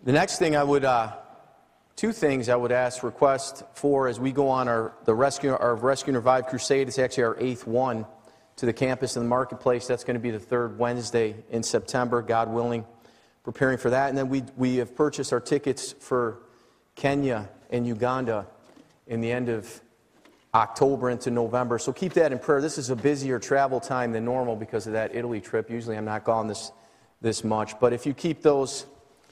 The next thing two things I would request for as we go on our Rescue and Revive Crusade. It's actually our 8th one to the campus in the marketplace. That's going to be the third Wednesday in September, God willing, preparing for that. And then we have purchased our tickets for Kenya and Uganda in the end of October into November. So keep that in prayer. This is a busier travel time than normal because of that Italy trip. Usually I'm not gone this much. But if you keep those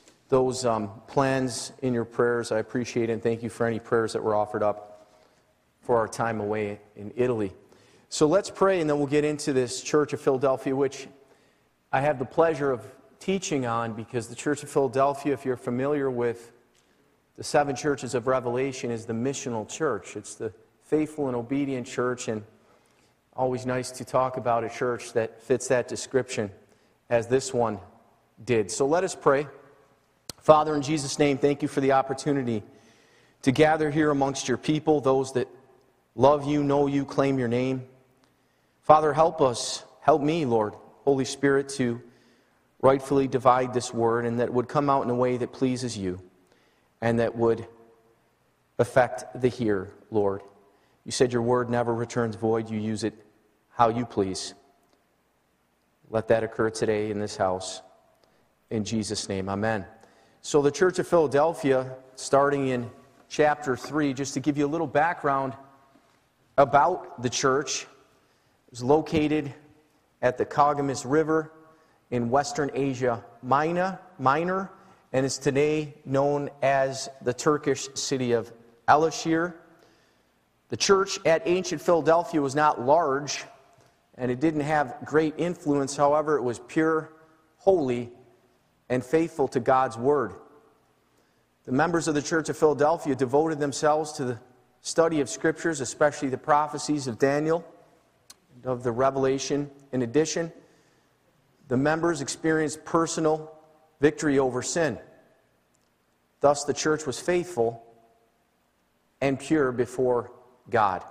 plans in your prayers, I appreciate it. And thank you for any prayers that were offered up for our time away in Italy. So let's pray, and then we'll get into this Church of Philadelphia, which I have the pleasure of teaching on, because the Church of Philadelphia, if you're familiar with the 7 churches of Revelation, is the missional church. It's the faithful and obedient church, and always nice to talk about a church that fits that description as this one did. So let us pray. Father, in Jesus' name, thank you for the opportunity to gather here amongst your people, those that love you, know you, claim your name. Father, help me, Lord, Holy Spirit, to rightfully divide this word, and that it would come out in a way that pleases you and that would affect the hearer, Lord. You said your word never returns void. You use it how you please. Let that occur today in this house. In Jesus' name, amen. So the Church of Philadelphia, starting in chapter 3, just to give you a little background about the church, is located at the Kaukasus River in Western Asia Minor, and is today known as the Turkish city of Elashir. The church at ancient Philadelphia was not large, and it didn't have great influence. However, it was pure, holy, and faithful to God's Word. The members of the Church of Philadelphia devoted themselves to the study of Scriptures, especially the prophecies of Daniel and of the Revelation. In addition, the members experienced personal victory over sin. Thus, the church was faithful and pure before God.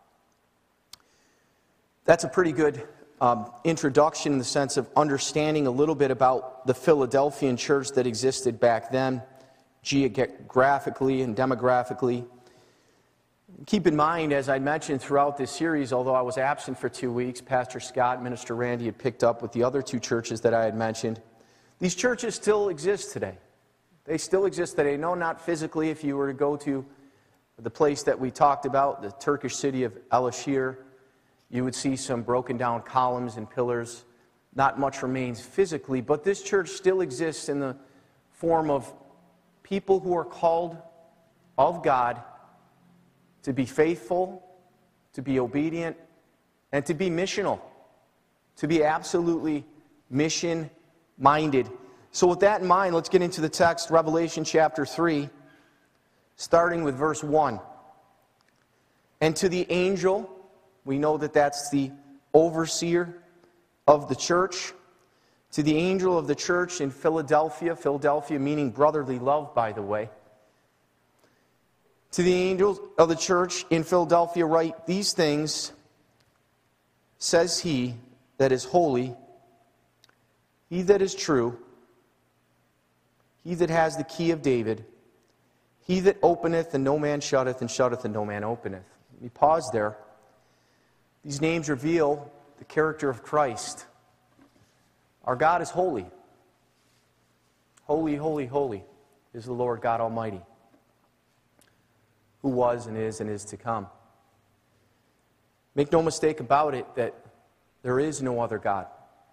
That's a pretty good introduction in the sense of understanding a little bit about the Philadelphian church that existed back then, geographically and demographically. Keep in mind, as I mentioned throughout this series, although I was absent for 2 weeks, Pastor Scott and Minister Randy had picked up with the other 2 churches that I had mentioned. These churches still exist today. They still exist today. No, not physically. If you were to go to the place that we talked about, the Turkish city of Elashir, you would see some broken down columns and pillars. Not much remains physically, but this church still exists in the form of people who are called of God to be faithful, to be obedient, and to be missional, to be absolutely mission-minded. So with that in mind, let's get into the text, Revelation chapter 3, starting with verse 1. And to the angel, we know that that's the overseer of the church, to the angel of the church in Philadelphia, Philadelphia meaning brotherly love, by the way. To the angel of the church in Philadelphia write, these things says he that is holy, he that is true, he that has the key of David, he that openeth and no man shutteth, and shutteth and no man openeth. Let me pause there. These names reveal the character of Christ. Our God is holy. Holy, holy, holy is the Lord God Almighty, who was and is to come. Make no mistake about it that there is no other God.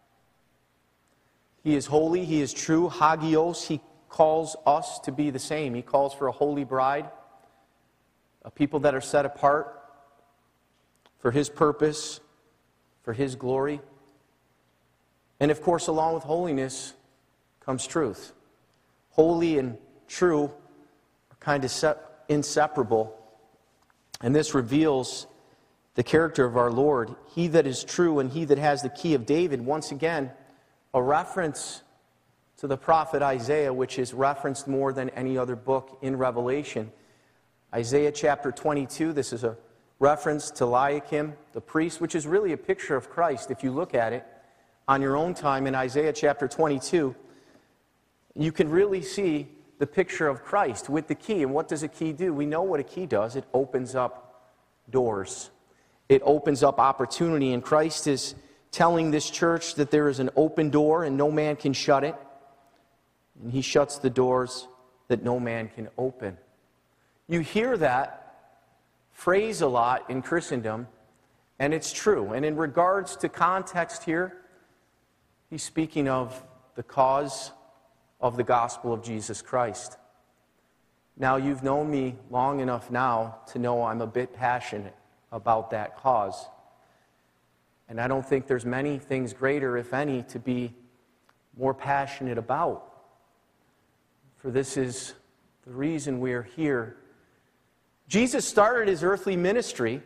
He is holy, he is true, hagios. He calls us to be the same. He calls for a holy bride, a people that are set apart for his purpose, for his glory. And of course, along with holiness comes truth. Holy and true are kind of inseparable. And this reveals the character of our Lord. He that is true and he that has the key of David. Once again, a reference to the prophet Isaiah, which is referenced more than any other book in Revelation. Isaiah chapter 22, this is a reference to Eliakim, the priest, which is really a picture of Christ. If you look at it on your own time in Isaiah chapter 22, you can really see the picture of Christ with the key. And what does a key do? We know what a key does. It opens up doors. It opens up opportunity. And Christ is telling this church that there is an open door and no man can shut it. And he shuts the doors that no man can open. You hear that phrase a lot in Christendom, and it's true. And in regards to context here, he's speaking of the cause of the gospel of Jesus Christ. Now, you've known me long enough now to know I'm a bit passionate about that cause. And I don't think there's many things greater, if any, to be more passionate about. For this is the reason we are here. Jesus started his earthly ministry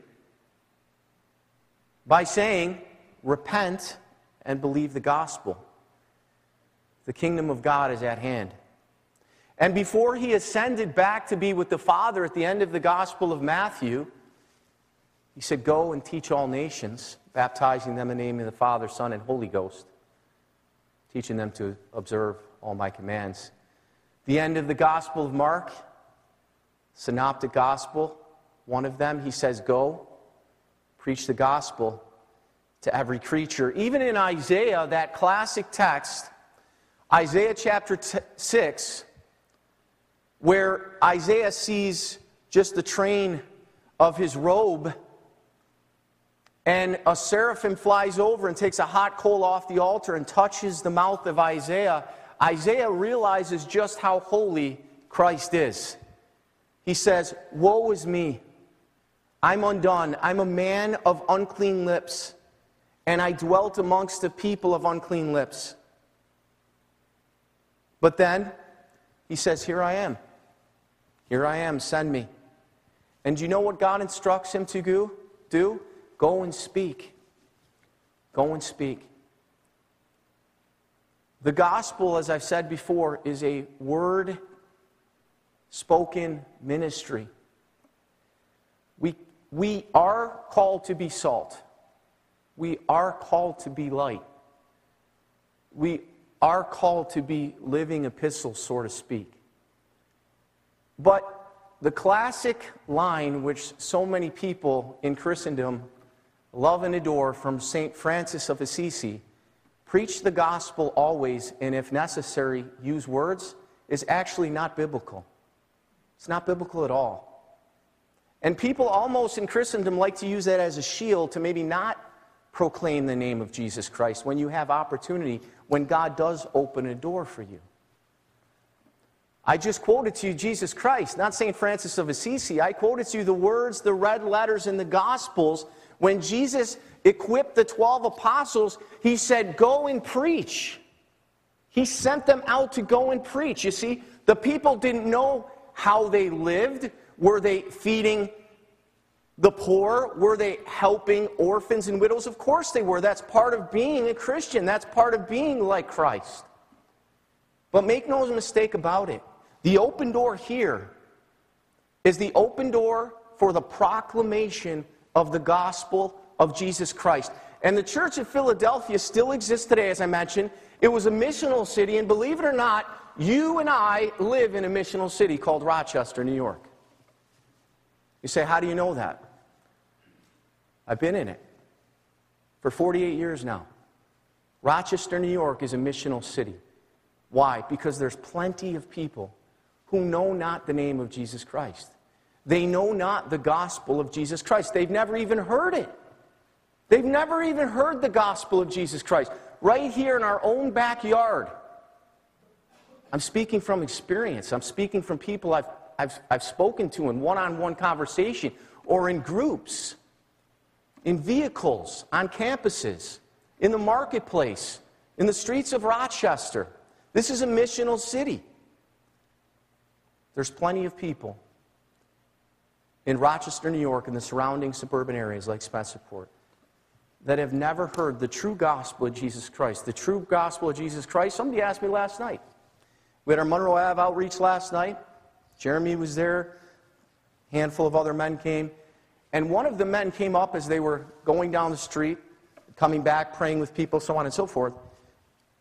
by saying, repent and believe the gospel. The kingdom of God is at hand. And before he ascended back to be with the Father at the end of the Gospel of Matthew, he said, go and teach all nations, baptizing them in the name of the Father, Son, and Holy Ghost, teaching them to observe all my commands. The end of the Gospel of Mark, Synoptic Gospel, one of them, he says, go, preach the gospel to every creature. Even in Isaiah, that classic text, Isaiah chapter 6, where Isaiah sees just the train of his robe, and a seraphim flies over and takes a hot coal off the altar and touches the mouth of Isaiah. Isaiah realizes just how holy Christ is. He says, woe is me. I'm undone. I'm a man of unclean lips, and I dwelt amongst a people of unclean lips. But then he says, here I am. Here I am, send me. And do you know what God instructs him to do? Go and speak. Go and speak. The gospel, as I've said before, is a word spoken ministry. We are called to be salt. We are called to be light. We are called to be living epistles, so to speak. But the classic line which so many people in Christendom love and adore from St. Francis of Assisi, preach the gospel always, and if necessary, use words, is actually not biblical. It's not biblical at all. And people almost in Christendom like to use that as a shield to maybe not proclaim the name of Jesus Christ when you have opportunity, when God does open a door for you. I just quoted to you Jesus Christ, not St. Francis of Assisi. I quoted to you the words, the red letters in the Gospels. When Jesus equipped the 12 apostles, he said, go and preach. He sent them out to go and preach. You see, the people didn't know how they lived. Were they feeding the poor? Were they helping orphans and widows? Of course they were. That's part of being a Christian. That's part of being like Christ. But make no mistake about it. The open door here is the open door for the proclamation of the gospel of Jesus Christ. And the church of Philadelphia still exists today, as I mentioned. It was a missional city, and believe it or not, you and I live in a missional city called Rochester, New York. You say, how do you know that? I've been in it for 48 years now. Rochester, New York is a missional city. Why? Because there's plenty of people who know not the name of Jesus Christ. They know not the gospel of Jesus Christ. They've never even heard it. They've never even heard the gospel of Jesus Christ. Right here in our own backyard. I'm speaking from experience. I'm speaking from people I've spoken to in one-on-one conversation or in groups, in vehicles, on campuses, in the marketplace, in the streets of Rochester. This is a missional city. There's plenty of people in Rochester, New York, and the surrounding suburban areas like Spencerport that have never heard the true gospel of Jesus Christ. The true gospel of Jesus Christ, somebody asked me last night. We had our Monroe Ave outreach last night. Jeremy was there. A handful of other men came. And one of the men came up as they were going down the street, coming back, praying with people, so on and so forth.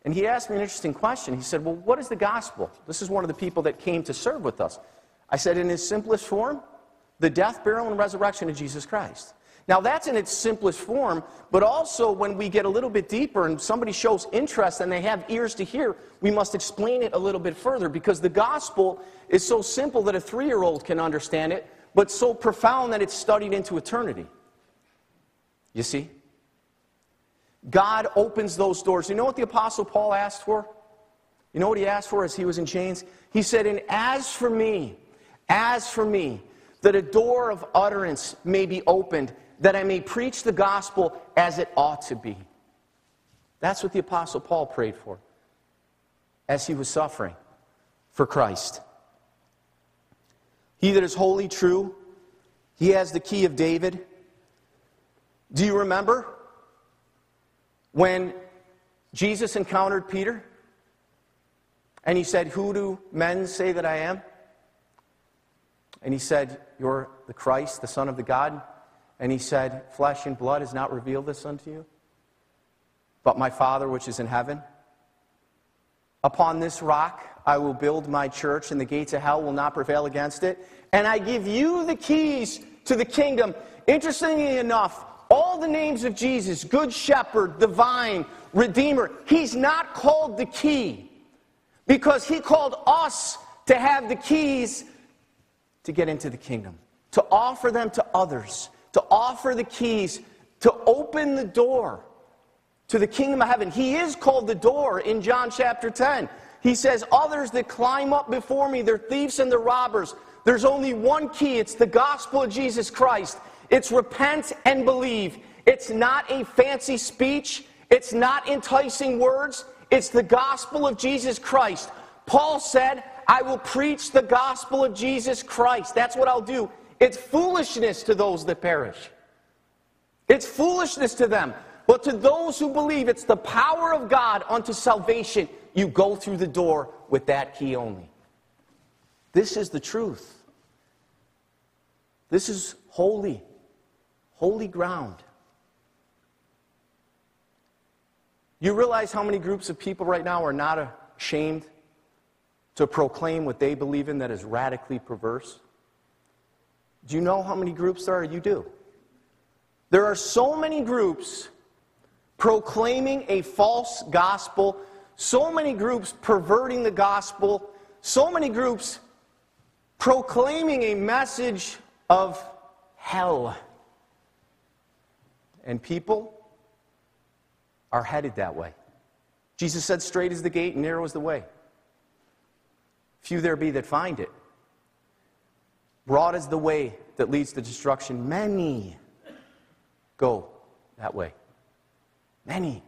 And he asked me an interesting question. He said, well, what is the gospel? This is one of the people that came to serve with us. I said, in its simplest form, the death, burial, and resurrection of Jesus Christ. Now, that's in its simplest form, but also when we get a little bit deeper and somebody shows interest and they have ears to hear, we must explain it a little bit further, because the gospel is so simple that a 3-year-old can understand it, but so profound that it's studied into eternity. You see? God opens those doors. You know what the Apostle Paul asked for? You know what he asked for as he was in chains? He said, and as for me, that a door of utterance may be opened, that I may preach the gospel as it ought to be. That's what the Apostle Paul prayed for as he was suffering for Christ. He that is wholly true, he has the key of David. Do you remember when Jesus encountered Peter? And he said, who do men say that I am? And he said, you're the Christ, the Son of the God. And he said, flesh and blood has not revealed this unto you, but my Father which is in heaven. Upon this rock I will build my church, and the gates of hell will not prevail against it. And I give you the keys to the kingdom. Interestingly enough, all the names of Jesus, Good Shepherd, the Vine, Redeemer, he's not called the key, because he called us to have the keys to get into the kingdom, to offer them to others, to offer the keys, to open the door to the kingdom of heaven. He is called the door in John chapter 10. He says, others that climb up before me, they're thieves and they're robbers. There's only one key. It's the gospel of Jesus Christ. It's repent and believe. It's not a fancy speech. It's not enticing words. It's the gospel of Jesus Christ. Paul said, I will preach the gospel of Jesus Christ. That's what I'll do. It's foolishness to those that perish. It's foolishness to them. But to those who believe, it's the power of God unto salvation. You go through the door with that key only. This is the truth. This is holy ground. You realize how many groups of people right now are not ashamed to proclaim what they believe in that is radically perverse? Do you know how many groups there are? You do. There are so many groups proclaiming a false gospel, so many groups perverting the gospel, so many groups proclaiming a message of hell. And people are headed that way. Jesus said, straight is the gate and narrow is the way. Few there be that find it. Broad is the way that leads to destruction. Many go that way. Many.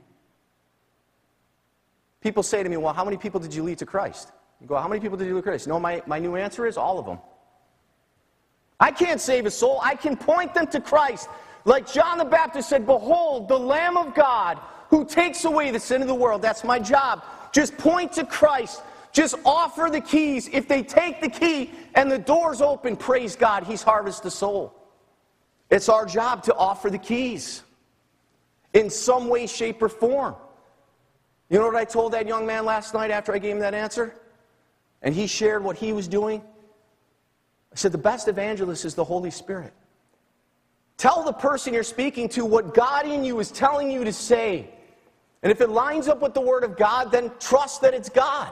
People say to me, well, how many people did you lead to Christ? You go, how many people did you lead to Christ? You know, my new answer is all of them. I can't save a soul. I can point them to Christ. Like John the Baptist said, behold, the Lamb of God who takes away the sin of the world. That's my job. Just point to Christ. Just offer the keys. If they take the key and the door's open, praise God, he's harvested the soul. It's our job to offer the keys in some way, shape, or form. You know what I told that young man last night after I gave him that answer? And he shared what he was doing. I said, the best evangelist is the Holy Spirit. Tell the person you're speaking to what God in you is telling you to say. And if it lines up with the Word of God, then trust that it's God.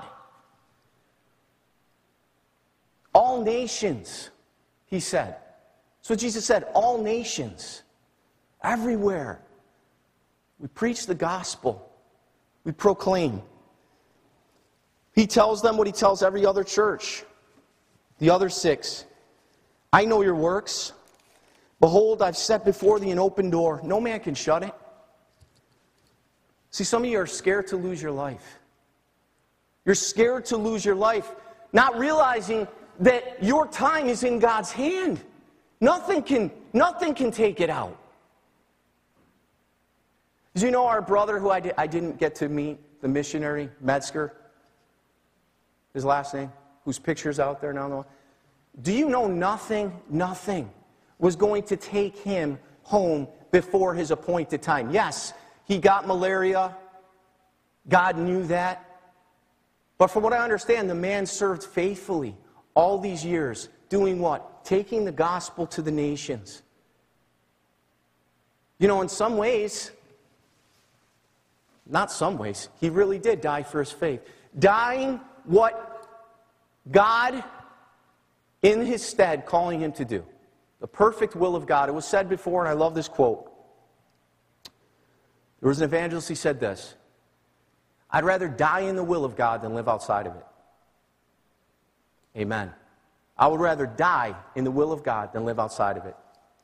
All nations, he said. That's what Jesus said, all nations, everywhere. We preach the gospel. We proclaim. He tells them what he tells every other church. The other 6. I know your works. Behold, I've set before thee an open door. No man can shut it. See, some of you are scared to lose your life. You're scared to lose your life, not realizing that your time is in God's hand. Nothing can take it out. Do you know our brother who I didn't get to meet, the missionary, Metzger, his last name, whose picture's out there now? Do you know nothing was going to take him home before his appointed time? Yes, he got malaria. God knew that. But from what I understand, the man served faithfully all these years. Doing what? Taking the gospel to the nations. You know, in some ways, not some ways, he really did die for his faith. Dying what God, in his stead, calling him to do. The perfect will of God. It was said before, and I love this quote. There was an evangelist, he said this: I'd rather die in the will of God than live outside of it. Amen. I would rather die in the will of God than live outside of it.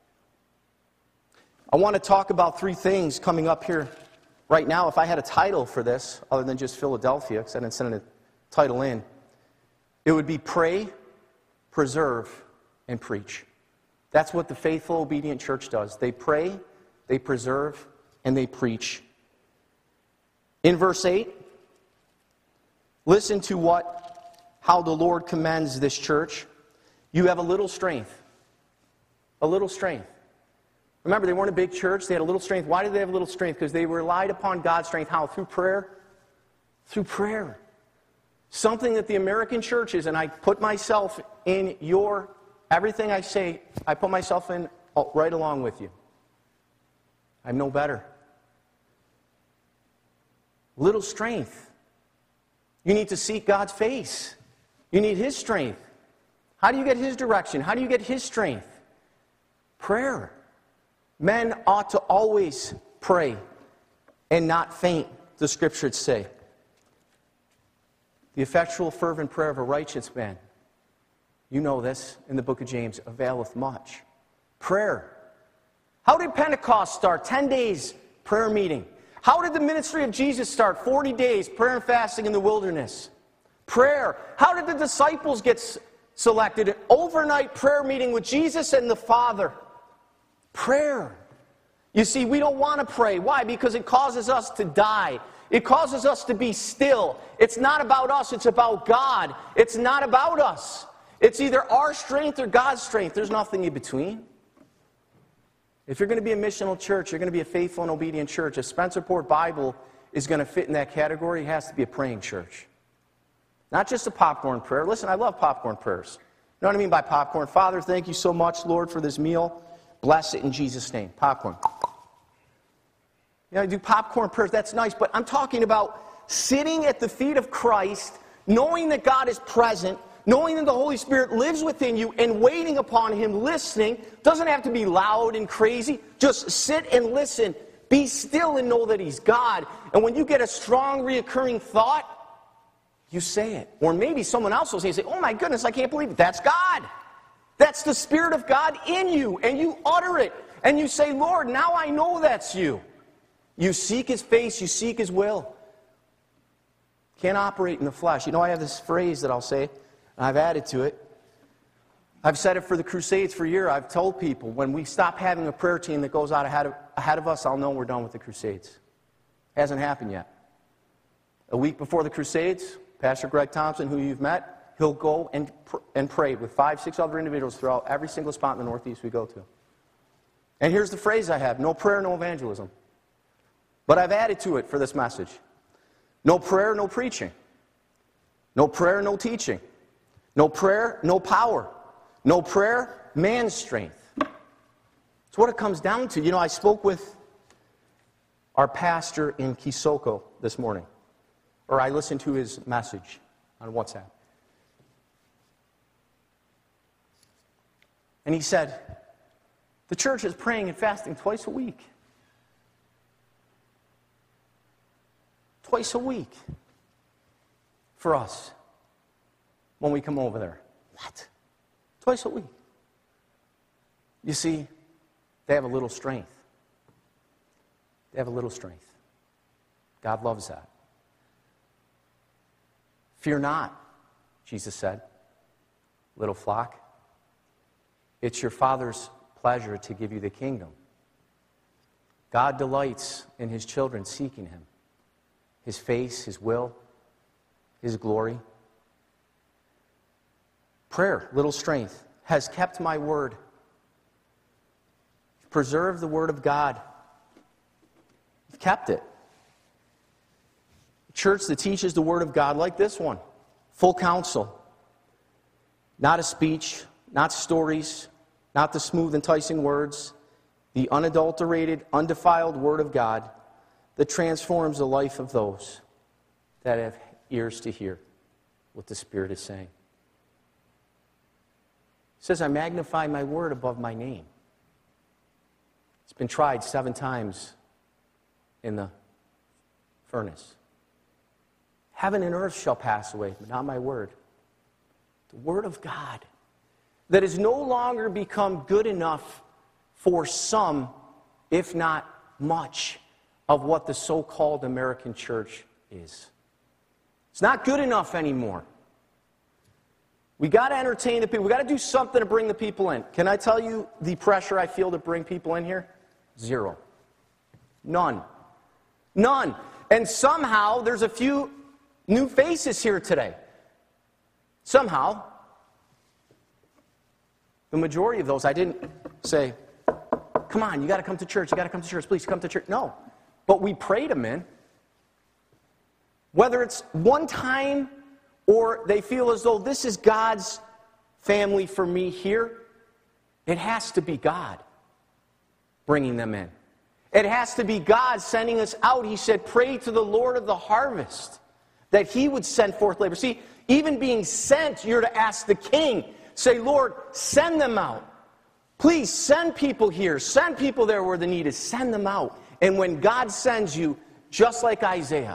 I want to talk about three things coming up here right now. If I had a title for this, other than just Philadelphia, because I didn't send a title in, it would be Pray, Preserve, and Preach. That's what the faithful, obedient church does. They pray, they preserve, and they preach. In verse 8, listen to how the Lord commends this church. You have a little strength. A little strength. Remember, they weren't a big church. They had a little strength. Why did they have a little strength? Because they relied upon God's strength. How? Through prayer? Through prayer. Something that the American churches, and I put myself in everything I say, I put myself in right along with you. I'm no better. Little strength. You need to seek God's face. You need His strength. How do you get His direction? How do you get His strength? Prayer. Men ought to always pray and not faint, the Scriptures say. The effectual, fervent prayer of a righteous man, you know this in the book of James, availeth much. Prayer. How did Pentecost start? 10 days, prayer meeting. How did the ministry of Jesus start? 40 days, prayer and fasting in the wilderness. Prayer. How did the disciples get selected? An overnight prayer meeting with Jesus and the Father. Prayer. You see, we don't want to pray. Why? Because it causes us to die. It causes us to be still. It's not about us, it's about God. It's not about us. It's either our strength or God's strength. There's nothing in between. If you're going to be a missional church, you're going to be a faithful and obedient church. If Spencerport Bible is going to fit in that category, it has to be a praying church. Not just a popcorn prayer. Listen, I love popcorn prayers. You know what I mean by popcorn? Father, thank you so much, Lord, for this meal. Bless it in Jesus' name. Popcorn. You know, I do popcorn prayers. That's nice. But I'm talking about sitting at the feet of Christ, knowing that God is present, knowing that the Holy Spirit lives within you, and waiting upon Him, listening. Doesn't have to be loud and crazy. Just sit and listen. Be still and know that He's God. And when you get a strong, reoccurring thought, you say it. Or maybe someone else will say, oh my goodness, I can't believe it. That's God. That's the Spirit of God in you. And you utter it. And you say, Lord, now I know that's you. You seek His face. You seek His will. Can't operate in the flesh. You know, I have this phrase that I'll say, and I've added to it. I've said it for the Crusades for a year. I've told people, when we stop having a prayer team that goes out ahead of us, I'll know we're done with the Crusades. Hasn't happened yet. A week before the Crusades, Pastor Greg Thompson, who you've met, he'll go and pray with 5, 6 other individuals throughout every single spot in the Northeast we go to. And here's the phrase I have: no prayer, no evangelism. But I've added to it for this message: no prayer, no preaching. No prayer, no teaching. No prayer, no power. No prayer, man's strength. It's what it comes down to. You know, I spoke with our pastor in Kisoko this morning, or I listened to his message on WhatsApp. And he said, the church is praying and fasting twice a week. Twice a week for us when we come over there. What? Twice a week. You see, they have a little strength. They have a little strength. God loves that. Fear not, Jesus said, little flock. It's your Father's pleasure to give you the kingdom. God delights in His children seeking Him. His face, His will, His glory. Prayer, little strength, has kept my word. Preserve the word of God. You've kept it. A church that teaches the Word of God like this one. Full counsel. Not a speech, not stories, not the smooth, enticing words. The unadulterated, undefiled Word of God that transforms the life of those that have ears to hear what the Spirit is saying. It says, I magnify my word above my name. It's been tried 7 times in the furnace. Heaven and earth shall pass away, but not my word. The Word of God that has no longer become good enough for some, if not much, of what the so-called American church is. It's not good enough anymore. We got to entertain the people. We got to do something to bring the people in. Can I tell you the pressure I feel to bring people in here? 0. None. None. And somehow there's a few new faces here today. Somehow. The majority of those, I didn't say, come on, you got to come to church. You got to come to church. Please come to church. No. But we prayed them in. Whether it's one time or they feel as though this is God's family for me here, it has to be God bringing them in. It has to be God sending us out. He said, pray to the Lord of the harvest that He would send forth labor. See, even being sent, you're to ask the King. Say, Lord, send them out. Please send people here. Send people there where the need is. Send them out. And when God sends you, just like Isaiah,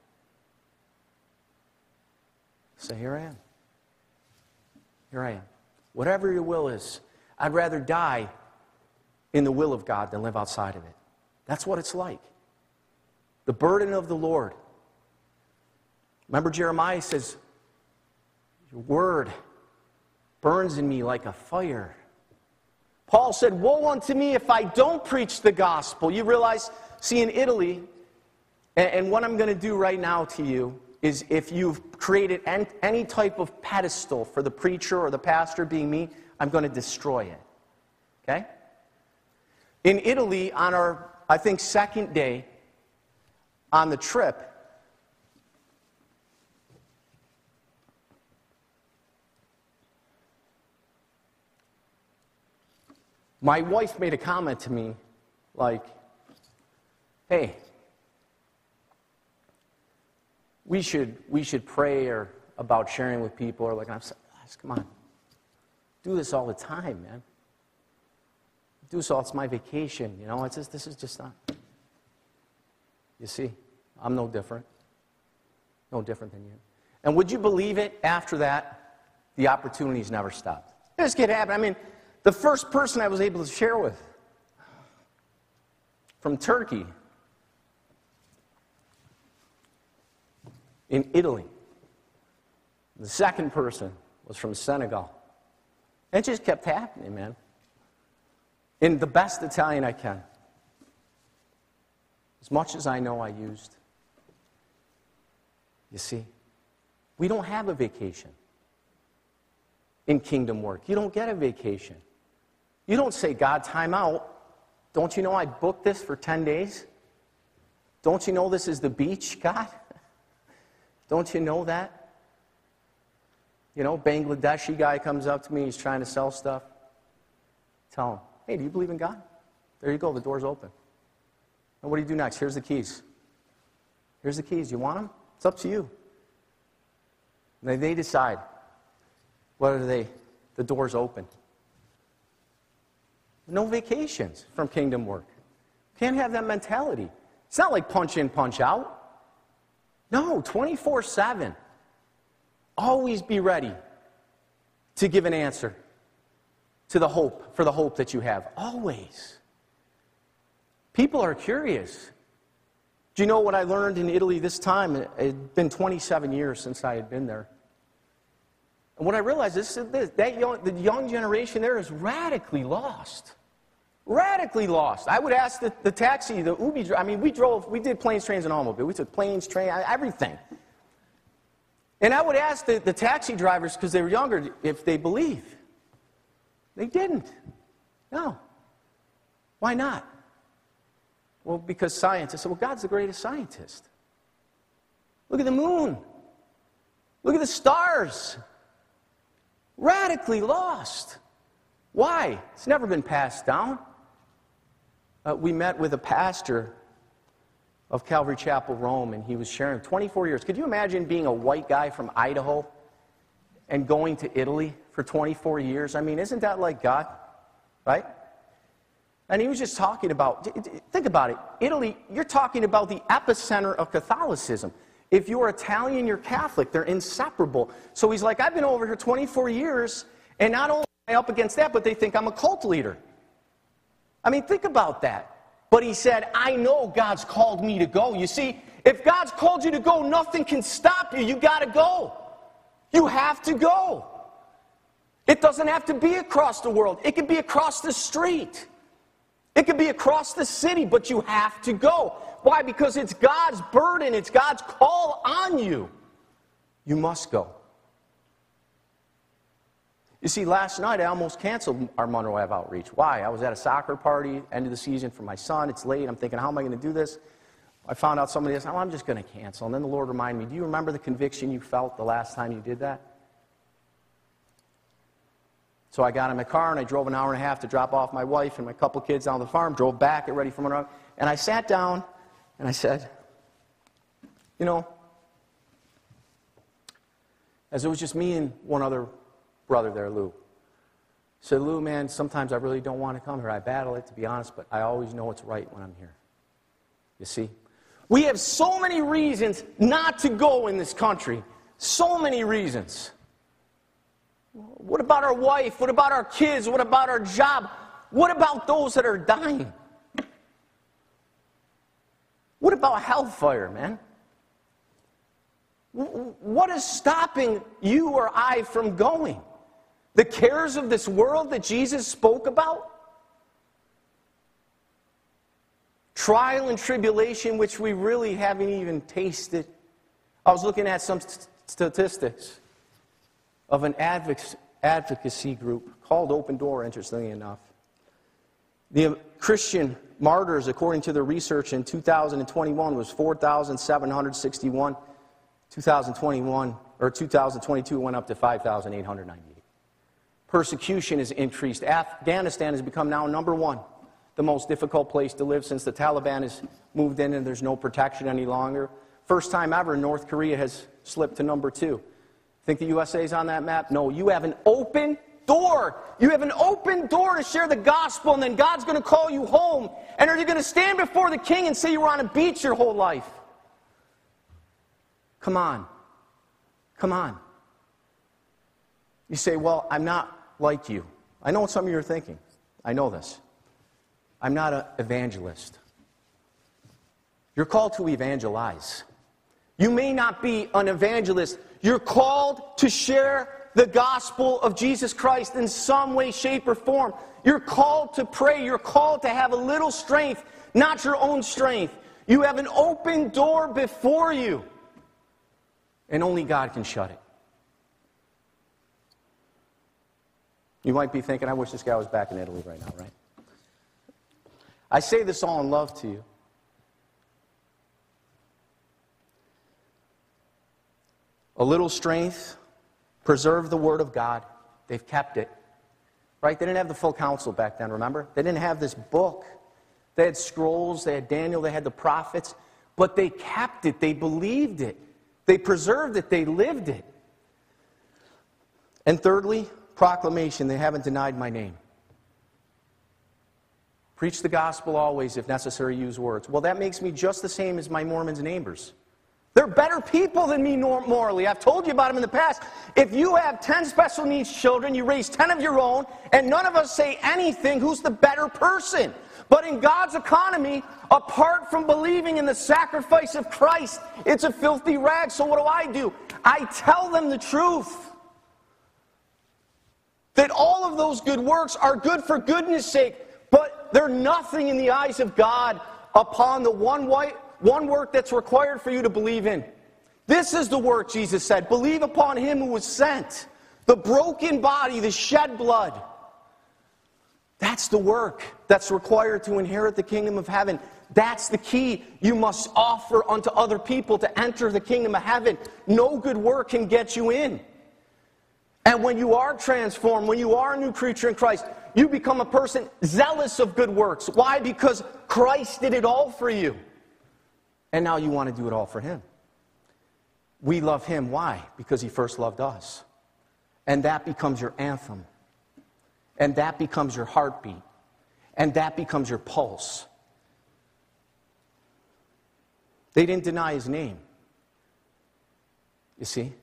say, here I am. Here I am. Whatever your will is, I'd rather die in the will of God than live outside of it. That's what it's like. The burden of the Lord. Remember Jeremiah says, your word burns in me like a fire. Paul said, woe unto me if I don't preach the gospel. You realize, see, in Italy, and what I'm going to do right now to you is if you've created any type of pedestal for the preacher or the pastor being me, I'm going to destroy it. Okay? In Italy, on our, I think, second day on the trip, my wife made a comment to me like, hey, we should pray or about sharing with people, or like, I'm saying, come on, do this all the time, man. Do this all. It's my vacation, you know. It's just, this is just not. You see, I'm no different than you. And would you believe it? After that, the opportunities never stopped. It just kept happening. I mean, the first person I was able to share with from Turkey, in Italy. The second person was from Senegal. It just kept happening, man. In the best Italian I can. As much as I know I used. You see, we don't have a vacation in kingdom work. You don't get a vacation. You don't say, God, time out. Don't you know I booked this for 10 days? Don't you know this is the beach, God? Don't you know that? You know, Bangladeshi guy comes up to me, he's trying to sell stuff. Tell him, hey, do you believe in God? There you go, the door's open. And what do you do next? Here's the keys. Here's the keys. You want them? It's up to you. And they decide whether the door's open. No vacations from kingdom work. Can't have that mentality. It's not like punch in, punch out. No, 24/7. Always be ready to give an answer to the hope, for the hope that you have. Always. People are curious. Do you know what I learned in Italy this time? It had been 27 years since I had been there. And what I realized is that the young generation there is radically lost. Radically lost. I would ask the taxi, the Uber, I mean, we did planes, trains, and automobile. We took planes, trains, everything. And I would ask the taxi drivers, because they were younger, if they believe. They didn't. No. Why not? Well, because scientists said, well, God's the greatest scientist. Look at the moon. Look at the stars. Radically lost. Why? It's never been passed down. We met with a pastor of Calvary Chapel, Rome, and he was sharing 24 years. Could you imagine being a white guy from Idaho and going to Italy for 24 years? I mean, isn't that like God? Right? And he was just talking about, think about it, Italy, you're talking about the epicenter of Catholicism. If you're Italian, you're Catholic. They're inseparable. So he's like, I've been over here 24 years, and not only am I up against that, but they think I'm a cult leader. I mean, think about that. But he said, I know God's called me to go. You see, if God's called you to go, nothing can stop you. You got to go. You have to go. It doesn't have to be across the world. It could be across the street. It could be across the city, but you have to go. Why? Because it's God's burden. It's God's call on you. You must go. You see, last night I almost canceled our Monroe Ave outreach. Why? I was at a soccer party, end of the season for my son. It's late. I'm thinking, how am I going to do this? I found out somebody said, I'm just going to cancel. And then the Lord reminded me, do you remember the conviction you felt the last time you did that? So I got in my car and I drove an hour and a half to drop off my wife and my couple kids down to the farm, drove back, get ready for Monroe. And I sat down and I said, you know, as it was just me and one other brother there, Lou. I said, Lou, man, sometimes I really don't want to come here. I battle it, to be honest, but I always know it's right when I'm here. You see? We have so many reasons not to go in this country. So many reasons. What about our wife? What about our kids? What about our job? What about those that are dying? What about hellfire, man? What is stopping you or I from going? The cares of this world that Jesus spoke about? Trial and tribulation, which we really haven't even tasted. I was looking at some statistics of an advocacy group called Open Door, interestingly enough. The Christian martyrs, according to the research in 2021, was 4,761. 2022 went up to 5,898. Persecution has increased. Afghanistan has become now number one, the most difficult place to live since the Taliban has moved in and there's no protection any longer. First time ever, North Korea has slipped to number two. Think the USA is on that map? No, you have an open door. You have an open door to share the gospel, and then God's going to call you home. And are you going to stand before the king and say you were on a beach your whole life? Come on. Come on. You say, well, I'm not like you. I know what some of you are thinking. I know this. I'm not an evangelist. You're called to evangelize. You may not be an evangelist. You're called to share the gospel of Jesus Christ in some way, shape, or form. You're called to pray. You're called to have a little strength, not your own strength. You have an open door before you, and only God can shut it. You might be thinking, I wish this guy was back in Italy right now, right? I say this all in love to you. A little strength, preserve the Word of God. They've kept it. Right? They didn't have the full counsel back then, remember? They didn't have this book. They had scrolls, they had Daniel, they had the prophets. But they kept it. They believed it. They preserved it. They lived it. And thirdly, proclamation. They haven't denied my name. Preach the gospel always, if necessary, use words. Well, that makes me just the same as my Mormons neighbors. They're better people than me morally. I've told you about them in the past. If you have 10 special needs children, you raise 10 of your own, and none of us say anything, who's the better person? But in God's economy, apart from believing in the sacrifice of Christ, it's a filthy rag. So what do? I tell them the truth. That all of those good works are good for goodness sake, but they're nothing in the eyes of God upon the one work that's required for you to believe in. This is the work, Jesus said. Believe upon him who was sent. The broken body, the shed blood. That's the work that's required to inherit the kingdom of heaven. That's the key. You must offer unto other people to enter the kingdom of heaven. No good work can get you in. And when you are transformed, when you are a new creature in Christ, you become a person zealous of good works. Why? Because Christ did it all for you. And now you want to do it all for Him. We love Him. Why? Because He first loved us. And that becomes your anthem. And that becomes your heartbeat. And that becomes your pulse. They didn't deny His name. You see?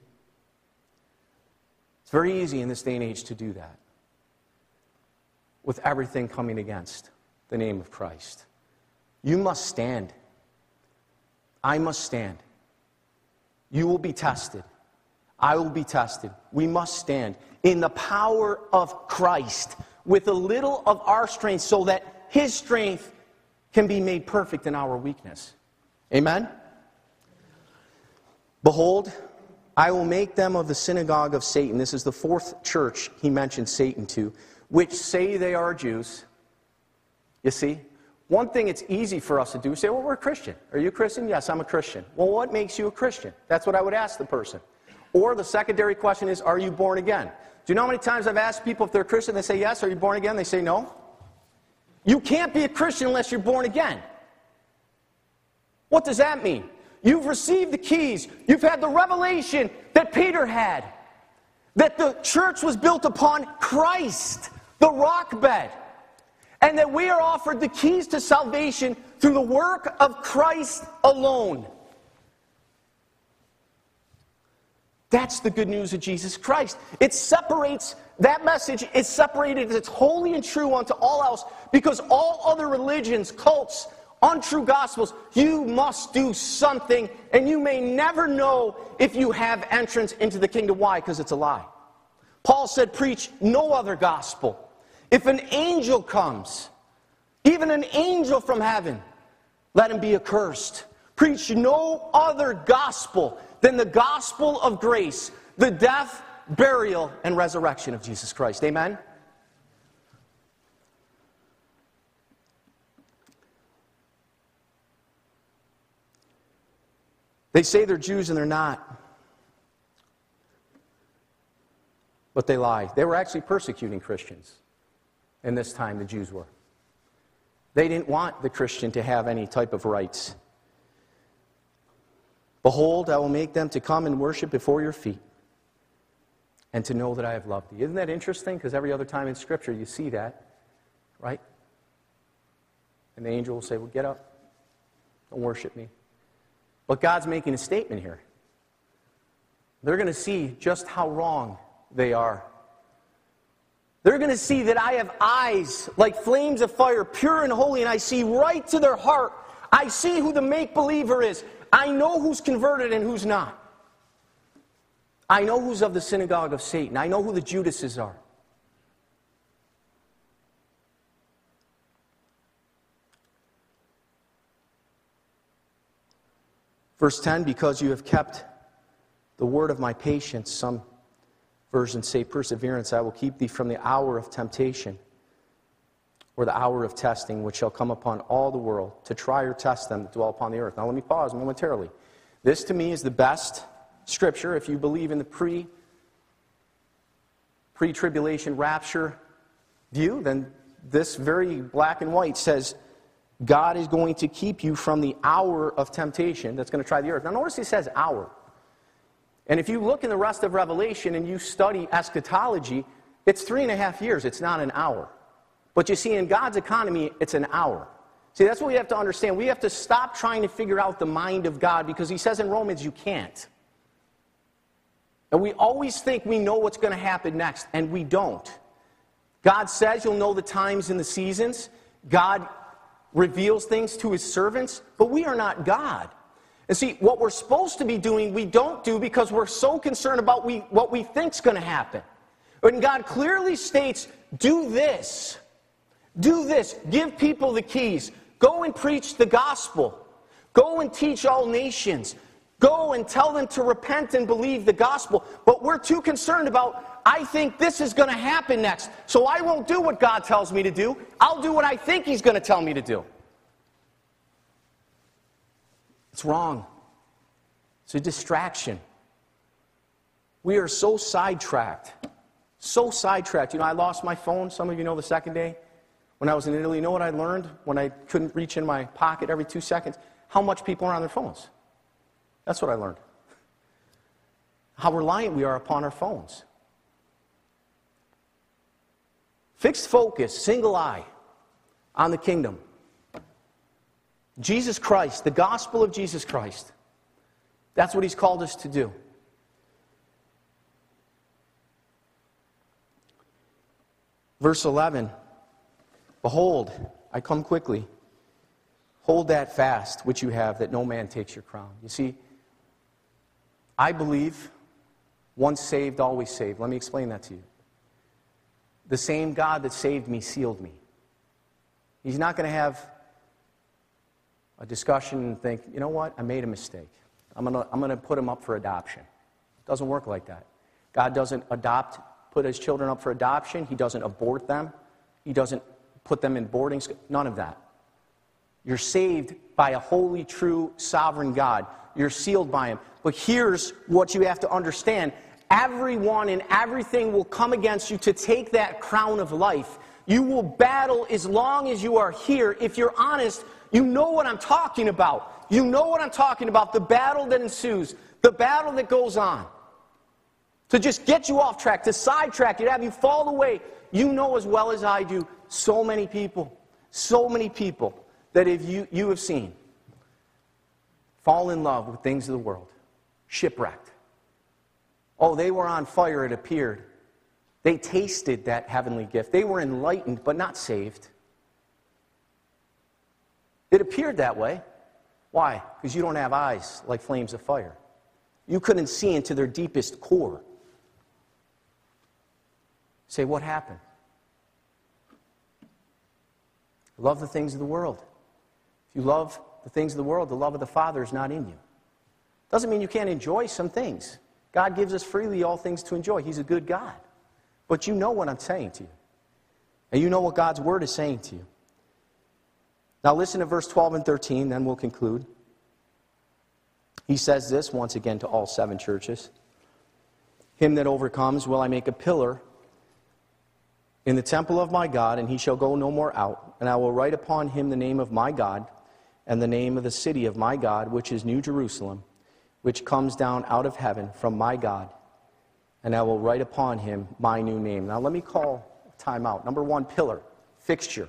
It's very easy in this day and age to do that. With everything coming against the name of Christ. You must stand. I must stand. You will be tested. I will be tested. We must stand in the power of Christ with a little of our strength so that His strength can be made perfect in our weakness. Amen? Behold, I will make them of the synagogue of Satan. This is the fourth church he mentioned Satan to, which say they are Jews. You see? One thing it's easy for us to do is say, well, we're a Christian. Are you a Christian? Yes, I'm a Christian. Well, what makes you a Christian? That's what I would ask the person. Or the secondary question is, are you born again? Do you know how many times I've asked people if they're a Christian? They say yes. Are you born again? They say no. You can't be a Christian unless you're born again. What does that mean? You've received the keys. You've had the revelation that Peter had. That the church was built upon Christ, the rock bed. And that we are offered the keys to salvation through the work of Christ alone. That's the good news of Jesus Christ. It separates, that message is separated, it's holy and true unto all else, because all other religions, cults, untrue gospels, you must do something, and you may never know if you have entrance into the kingdom. Why? Because it's a lie. Paul said, preach no other gospel. If an angel comes, even an angel from heaven, let him be accursed. Preach no other gospel than the gospel of grace, the death, burial, and resurrection of Jesus Christ. Amen? They say they're Jews and they're not. But they lie. They were actually persecuting Christians. In this time, the Jews were. They didn't want the Christian to have any type of rights. Behold, I will make them to come and worship before your feet, and to know that I have loved thee. Isn't that interesting? Because every other time in Scripture you see that, right? And the angel will say, well, get up. Don't worship me. But God's making a statement here. They're going to see just how wrong they are. They're going to see that I have eyes like flames of fire, pure and holy, and I see right to their heart. I see who the make-believer is. I know who's converted and who's not. I know who's of the synagogue of Satan. I know who the Judases are. Verse 10, because you have kept the word of my patience, some versions say perseverance, I will keep thee from the hour of temptation, or the hour of testing, which shall come upon all the world, to try or test them that dwell upon the earth. Now let me pause momentarily. This to me is the best scripture. If you believe in the pre-tribulation rapture view, then this very black and white says, God is going to keep you from the hour of temptation that's going to try the earth. Now notice he says hour. And if you look in the rest of Revelation and you study eschatology, it's 3.5 years. It's not an hour. But you see, in God's economy, it's an hour. See, that's what we have to understand. We have to stop trying to figure out the mind of God, because he says in Romans, you can't. And we always think we know what's going to happen next, and we don't. God says you'll know the times and the seasons. God reveals things to his servants, but we are not God. And see, what we're supposed to be doing, we don't do because we're so concerned about what we think's going to happen. When God clearly states, do this, give people the keys, go and preach the gospel, go and teach all nations, go and tell them to repent and believe the gospel. But we're too concerned about, I think this is going to happen next, so I won't do what God tells me to do. I'll do what I think he's going to tell me to do. It's wrong. It's a distraction. We are so sidetracked. So sidetracked. You know, I lost my phone. Some of you know the second day when I was in Italy. You know what I learned when I couldn't reach in my pocket every 2 seconds? How much people are on their phones. That's what I learned. How reliant we are upon our phones. Fixed focus, single eye on the kingdom. Jesus Christ, the gospel of Jesus Christ. That's what he's called us to do. Verse 11, behold, I come quickly. Hold that fast which you have, that no man takes your crown. You see, I believe once saved, always saved. Let me explain that to you. The same God that saved me sealed me. He's not going to have a discussion and think, you know what, I made a mistake. I'm going to put him up for adoption. It doesn't work like that. God doesn't put his children up for adoption. He doesn't abort them. He doesn't put them in boarding school. None of that. You're saved by a holy, true, sovereign God. You're sealed by him. But here's what you have to understand. Everyone and everything will come against you to take that crown of life. You will battle as long as you are here. If you're honest, you know what I'm talking about. You know what I'm talking about. The battle that ensues. The battle that goes on. To just get you off track, to sidetrack you, to have you fall away. You know as well as I do, so many people that if you have seen fall in love with things of the world, shipwrecked. Oh, they were on fire, it appeared. They tasted that heavenly gift. They were enlightened, but not saved. It appeared that way. Why? Because you don't have eyes like flames of fire. You couldn't see into their deepest core. Say, what happened? Love the things of the world. If you love the things of the world, the love of the Father is not in you. Doesn't mean you can't enjoy some things. God gives us freely all things to enjoy. He's a good God. But you know what I'm saying to you. And you know what God's Word is saying to you. Now listen to verse 12 and 13, then we'll conclude. He says this once again to all 7 churches. Him that overcomes will I make a pillar in the temple of my God, and he shall go no more out. And I will write upon him the name of my God, and the name of the city of my God, which is New Jerusalem, which comes down out of heaven from my God. And I will write upon him my new name. Now let me call time out. Number 1, pillar, fixture.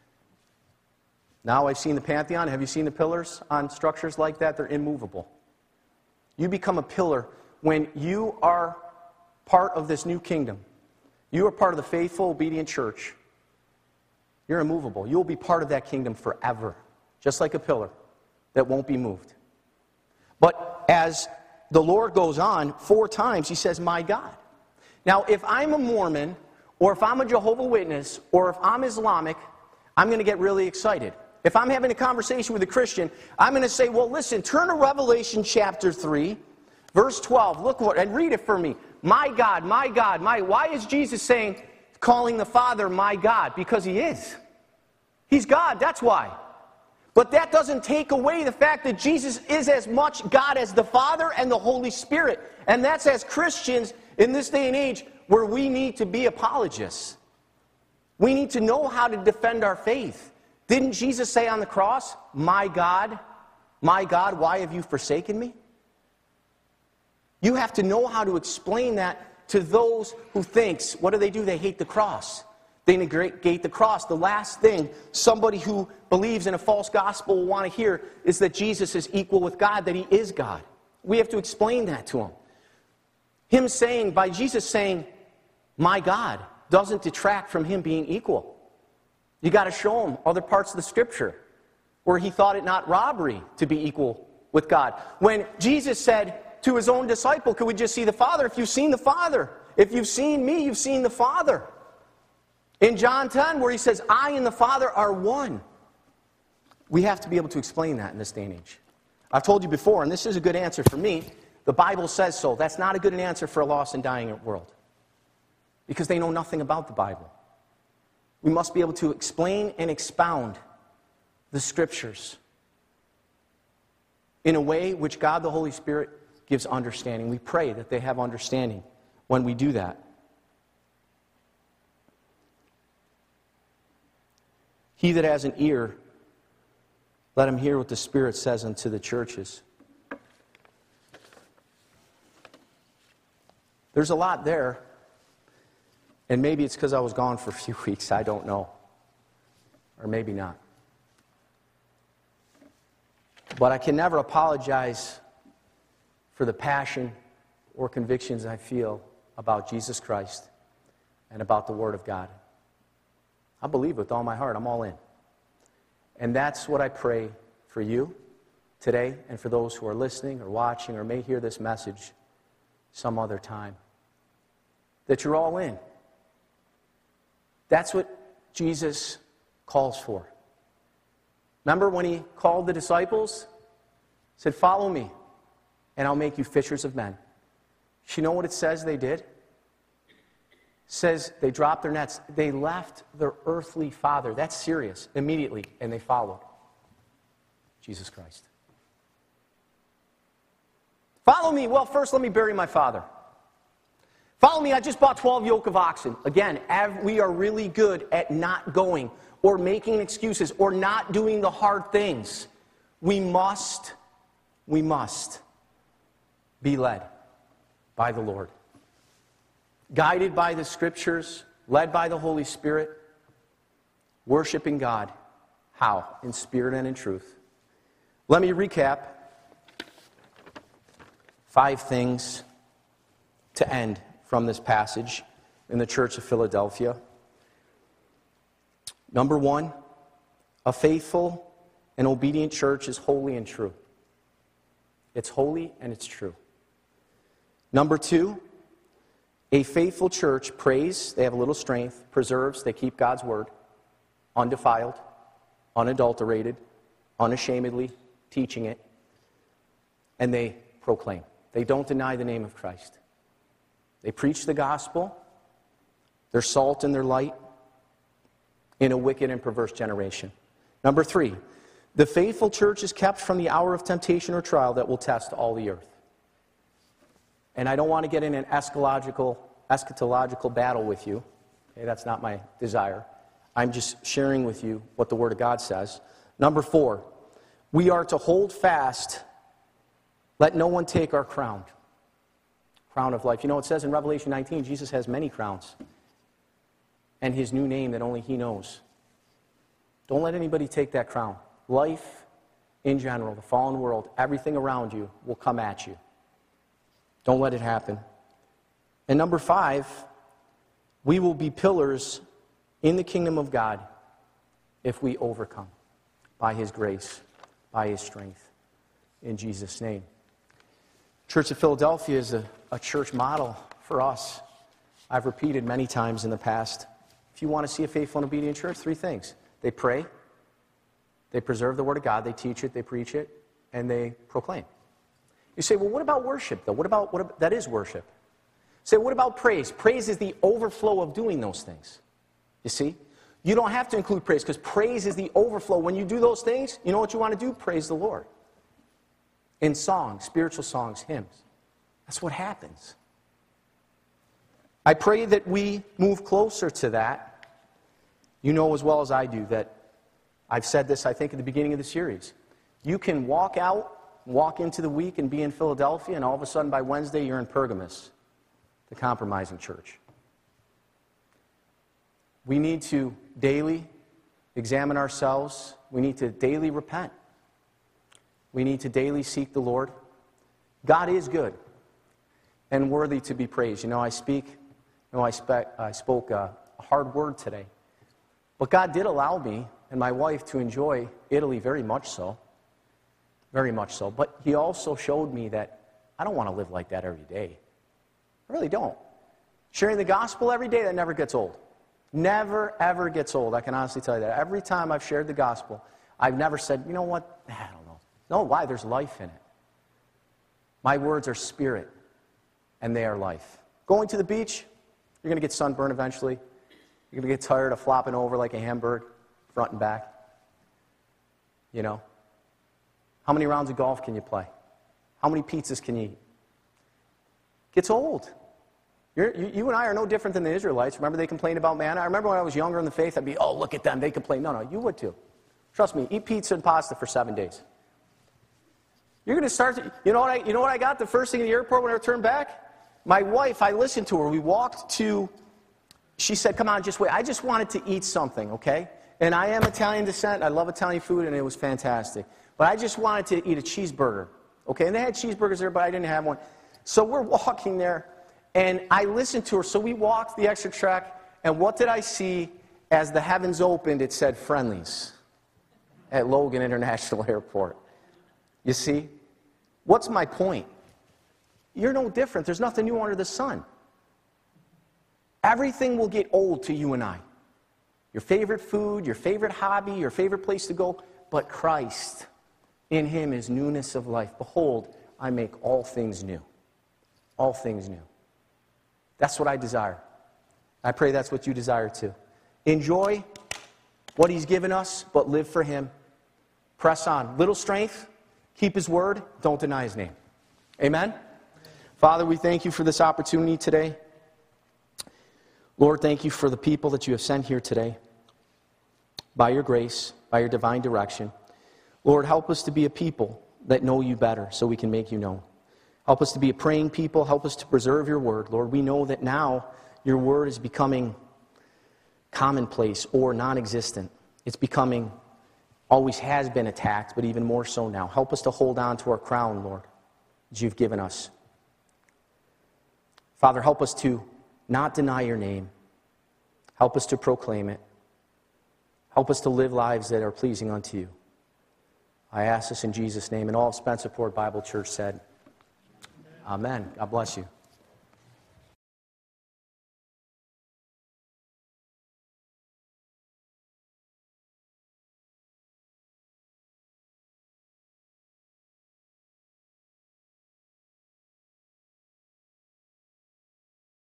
Now I've seen the Pantheon. Have you seen the pillars on structures like that? They're immovable. You become a pillar when you are part of this new kingdom. You are part of the faithful, obedient church. You're immovable. You will be part of that kingdom forever, just like a pillar that won't be moved. But as the Lord goes on, 4 times he says, my God. Now, if I'm a Mormon, or if I'm a Jehovah's Witness, or if I'm Islamic, I'm going to get really excited. If I'm having a conversation with a Christian, I'm going to say, well, listen, turn to Revelation chapter 3, verse 12. Look what, and read it for me. My God, my God, my. Why is Jesus calling the Father my God? Because he is. He's God, that's why. But that doesn't take away the fact that Jesus is as much God as the Father and the Holy Spirit. And that's as Christians in this day and age where we need to be apologists. We need to know how to defend our faith. Didn't Jesus say on the cross, my God, why have you forsaken me? You have to know how to explain that to those who thinks, what do? They hate the cross. They negate the cross. The last thing somebody who believes in a false gospel will want to hear is that Jesus is equal with God, that he is God. We have to explain that to him. By Jesus saying, my God, doesn't detract from him being equal. You got to show him other parts of the Scripture where he thought it not robbery to be equal with God. When Jesus said to his own disciple, could we just see the Father? If you've seen the Father, if you've seen me, you've seen the Father. In John 10, where he says, I and the Father are one. We have to be able to explain that in this day and age. I've told you before, and this is a good answer for me, the Bible says so. That's not a good answer for a lost and dying world. Because they know nothing about the Bible. We must be able to explain and expound the Scriptures. in a way which God the Holy Spirit gives understanding. We pray that they have understanding when we do that. He that has an ear, let him hear what the Spirit says unto the churches. There's a lot there, and maybe it's because I was gone for a few weeks, I don't know. Or maybe not. But I can never apologize for the passion or convictions I feel about Jesus Christ and about the Word of God. I believe with all my heart. I'm all in. And that's what I pray for you today and for those who are listening or watching or may hear this message some other time. That you're all in. That's what Jesus calls for. Remember when he called the disciples? He said, follow me, and I'll make you fishers of men. You know what it says they did? It says they dropped their nets. They left their earthly father. That's serious. Immediately, and they followed Jesus Christ. Follow me. Well, first let me bury my father. Follow me. I just bought 12 yoke of oxen. Again, we are really good at not going or making excuses or not doing the hard things. We must be led by the Lord. Guided by the Scriptures, led by the Holy Spirit, worshiping God. How? In spirit and in truth. Let me recap 5 things to end from this passage in the Church of Philadelphia. Number 1, a faithful and obedient church is holy and true. It's holy and it's true. Number 2, a faithful church prays, they have a little strength, preserves, they keep God's word, undefiled, unadulterated, unashamedly teaching it, and they proclaim. They don't deny the name of Christ. They preach the gospel, they're salt and they're light in a wicked and perverse generation. Number 3, the faithful church is kept from the hour of temptation or trial that will test all the earth. And I don't want to get in an eschatological battle with you. Okay, that's not my desire. I'm just sharing with you what the Word of God says. Number 4, we are to hold fast, let no one take our crown. Crown of life. You know, it says in Revelation 19, Jesus has many crowns. And his new name that only he knows. Don't let anybody take that crown. Life in general, the fallen world, everything around you will come at you. Don't let it happen. And number 5, we will be pillars in the kingdom of God if we overcome by his grace, by his strength. In Jesus' name. Church of Philadelphia is a church model for us. I've repeated many times in the past. If you want to see a faithful and obedient church, 3 things. They pray, they preserve the Word of God, they teach it, they preach it, and they proclaim. You say, well, what about worship, though? What about that is worship. Say, what about praise? Praise is the overflow of doing those things. You see? You don't have to include praise, because praise is the overflow. When you do those things, you know what you want to do? Praise the Lord. In songs, spiritual songs, hymns. That's what happens. I pray that we move closer to that. You know as well as I do that I've said this, I think, at the beginning of the series. You can walk into the week and be in Philadelphia, and all of a sudden by Wednesday you're in Pergamos, the compromising church. We need to daily examine ourselves. We need to daily repent. We need to daily seek the Lord. God is good and worthy to be praised. You know, I spoke a hard word today. But God did allow me and my wife to enjoy Italy very much so. Very much so. But he also showed me that I don't want to live like that every day. I really don't. Sharing the gospel every day, that never gets old. Never, ever gets old. I can honestly tell you that. Every time I've shared the gospel, I've never said, you know what, I don't know. No, why? There's life in it. My words are spirit, and they are life. Going to the beach, you're going to get sunburned eventually. You're going to get tired of flopping over like a hamburger, front and back. You know? How many rounds of golf can you play? How many pizzas can you eat? Gets old. You and I are no different than the Israelites. Remember they complained about manna? I remember when I was younger in the faith, I'd be, oh, look at them, they complain. No, you would too. Trust me, eat pizza and pasta for 7 days. You're going to start to, you know what I got the first thing in the airport when I returned back? My wife, I listened to her. We walked to, she said, come on, just wait. I just wanted to eat something, okay? And I am Italian descent. I love Italian food, and it was fantastic. But I just wanted to eat a cheeseburger, okay? And they had cheeseburgers there, but I didn't have one. So we're walking there, and I listened to her. So we walked the extra track, and what did I see as the heavens opened? It said Friendly's at Logan International Airport. You see? What's my point? You're no different. There's nothing new under the sun. Everything will get old to you and I. Your favorite food, your favorite hobby, your favorite place to go. But Christ, in Him is newness of life. Behold, I make all things new. All things new. That's what I desire. I pray that's what you desire too. Enjoy what He's given us, but live for Him. Press on. Little strength, keep His word, don't deny His name. Amen? Father, we thank You for this opportunity today. Lord, thank You for the people that You have sent here today. By Your grace, by Your divine direction. Lord, help us to be a people that know You better so we can make You known. Help us to be a praying people. Help us to preserve Your word. Lord, we know that now Your word is becoming commonplace or non-existent. It's becoming, always has been attacked, but even more so now. Help us to hold on to our crown, Lord, that You've given us. Father, help us to not deny Your name. Help us to proclaim it. Help us to live lives that are pleasing unto You. I ask this in Jesus' name. And all of Spencerport Bible Church said, Amen. God bless you.